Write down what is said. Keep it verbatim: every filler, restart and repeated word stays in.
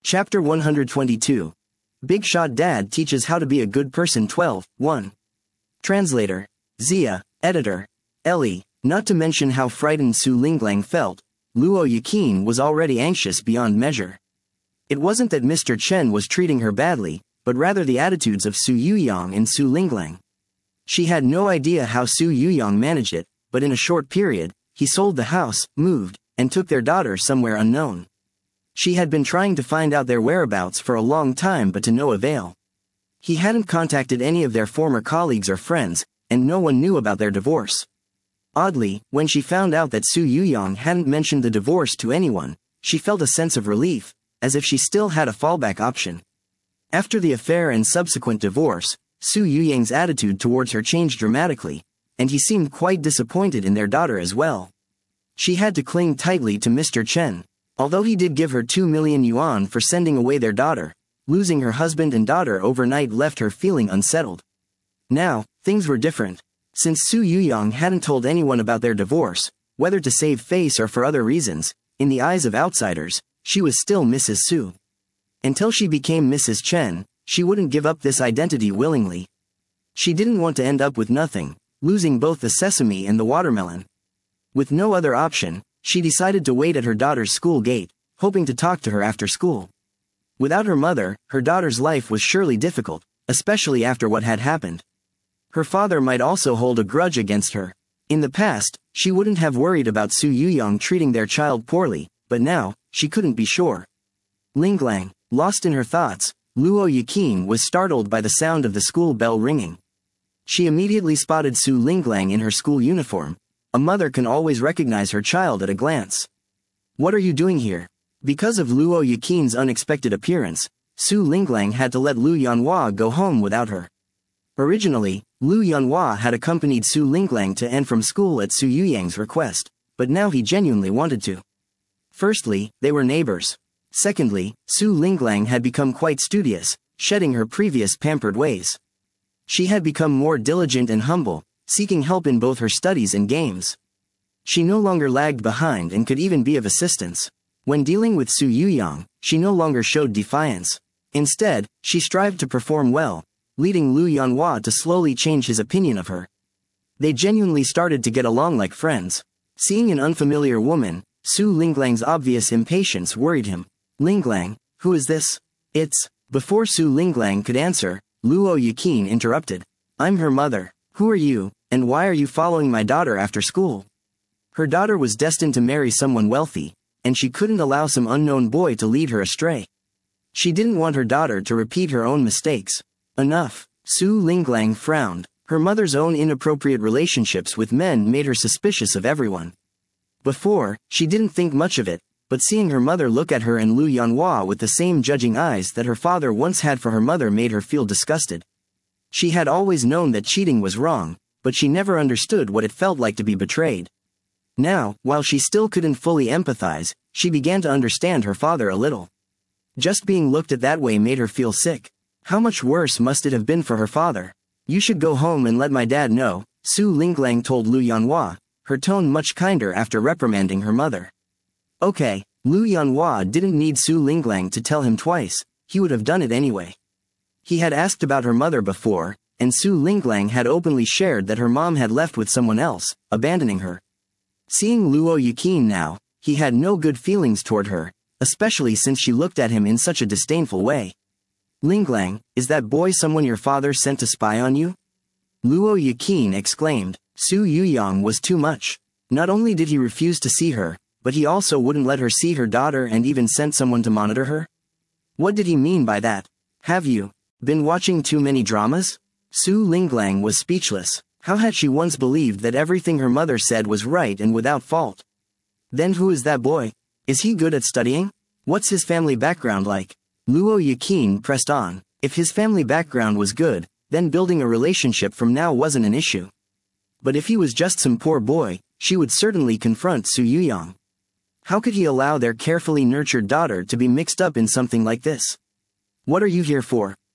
Chapter one hundred twenty-two. Big Shot Dad Teaches How to Be a Good Person twelve, one. Translator. Zia, Editor. Ellie. Not to mention how frightened Su Linglang felt, Luo Yuqin was already anxious beyond measure. It wasn't that Mister Chen was treating her badly, but rather the attitudes of Su Yuyang and Su Linglang. She had no idea how Su Yuyang managed it, but in a short period, he sold the house, moved, and took their daughter somewhere unknown. She had been trying to find out their whereabouts for a long time but to no avail. He hadn't contacted any of their former colleagues or friends, and no one knew about their divorce. Oddly, when she found out that Su Yuyang hadn't mentioned the divorce to anyone, she felt a sense of relief, as if she still had a fallback option. After the affair and subsequent divorce, Su Yuyang's attitude towards her changed dramatically, and he seemed quite disappointed in their daughter as well. She had to cling tightly to Mister Chen. Although he did give her two million yuan for sending away their daughter, losing her husband and daughter overnight left her feeling unsettled. Now, things were different. Since Su Yuyang hadn't told anyone about their divorce, whether to save face or for other reasons, in the eyes of outsiders, she was still Missus Su. Until she became Missus Chen, she wouldn't give up this identity willingly. She didn't want to end up with nothing, losing both the sesame and the watermelon. With no other option, she decided to wait at her daughter's school gate, hoping to talk to her after school. Without her mother, her daughter's life was surely difficult, especially after what had happened. Her father might also hold a grudge against her. In the past, she wouldn't have worried about Su Yuyang treating their child poorly, but now, she couldn't be sure. Linglang, lost in her thoughts, Luo Yuqin was startled by the sound of the school bell ringing. She immediately spotted Su Linglang in her school uniform. A mother can always recognize her child at a glance. "What are you doing here?" Because of Luo Yuqin's unexpected appearance, Su Linglang had to let Lu Yanhua go home without her. Originally, Lu Yanhua had accompanied Su Linglang to and from school at Su Yuyang's request, but now he genuinely wanted to. Firstly, they were neighbors. Secondly, Su Linglang had become quite studious, shedding her previous pampered ways. She had become more diligent and humble, seeking help in both her studies and games. She no longer lagged behind and could even be of assistance. When dealing with Su Yuyang, she no longer showed defiance. Instead, she strived to perform well, leading Lu Yanhua to slowly change his opinion of her. They genuinely started to get along like friends. Seeing an unfamiliar woman, Su Linglang's obvious impatience worried him. "Linglang, who is this?" "It's..." Before Su Linglang could answer, Luo Yuqin interrupted. "I'm her mother. Who are you, and why are you following my daughter after school?" Her daughter was destined to marry someone wealthy, and she couldn't allow some unknown boy to lead her astray. She didn't want her daughter to repeat her own mistakes. Enough. Su Linglang frowned. Her mother's own inappropriate relationships with men made her suspicious of everyone. Before, she didn't think much of it, but seeing her mother look at her and Lu Yanhua with the same judging eyes that her father once had for her mother made her feel disgusted. She had always known that cheating was wrong, but she never understood what it felt like to be betrayed. Now, while she still couldn't fully empathize, she began to understand her father a little. Just being looked at that way made her feel sick. How much worse must it have been for her father? "You should go home and let my dad know," Su Linglang told Lu Yanhua, her tone much kinder after reprimanding her mother. Okay, Lu Yanhua didn't need Su Linglang to tell him twice, he would have done it anyway. He had asked about her mother before, and Su Linglang had openly shared that her mom had left with someone else, abandoning her. Seeing Luo Yuqin now, he had no good feelings toward her, especially since she looked at him in such a disdainful way. "Linglang, is that boy someone your father sent to spy on you?" Luo Yuqin exclaimed. Su Yuyang was too much. Not only did he refuse to see her, but he also wouldn't let her see her daughter and even sent someone to monitor her? What did he mean by that? "Have you been watching too many dramas?" Su Linglang was speechless. How had she once believed that everything her mother said was right and without fault? Then who is that boy? Is he good at studying? What's his family background like? Luo Yuqin pressed on. If his family background was good, then building a relationship from now wasn't an issue. But if he was just some poor boy, she would certainly confront Su Yuyang. How could he allow their carefully nurtured daughter to be mixed up in something like this? "What are you here for?"